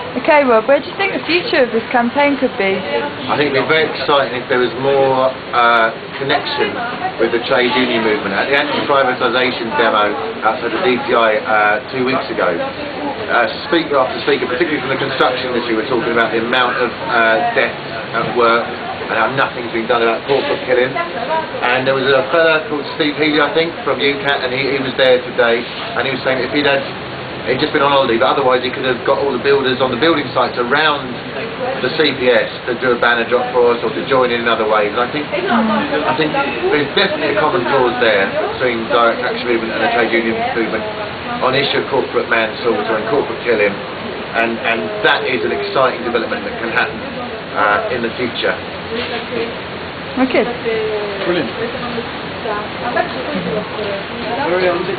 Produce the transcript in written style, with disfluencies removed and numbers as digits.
Okay, Rob, where do you think the future of this campaign could be? I think it'd be very exciting if there was more connection with the trade union movement. At the anti-privatisation demo outside the DPI 2 weeks ago, speaker after speaker, particularly from the construction industry, were talking about the amount of death at work and how nothing's been done about corporate killing. And there was a fella called Steve Healy, I think, from UCAT, and he was there today, and he was saying if he'd just been on holiday, but otherwise he could have got all the builders on the building sites around the CPS to do a banner drop for us or to join in other ways. I think there's definitely a common cause there between direct action movement and the trade union movement on the issue of corporate manslaughter and corporate killing, and that is an exciting development that can happen in the future. Okay. Brilliant.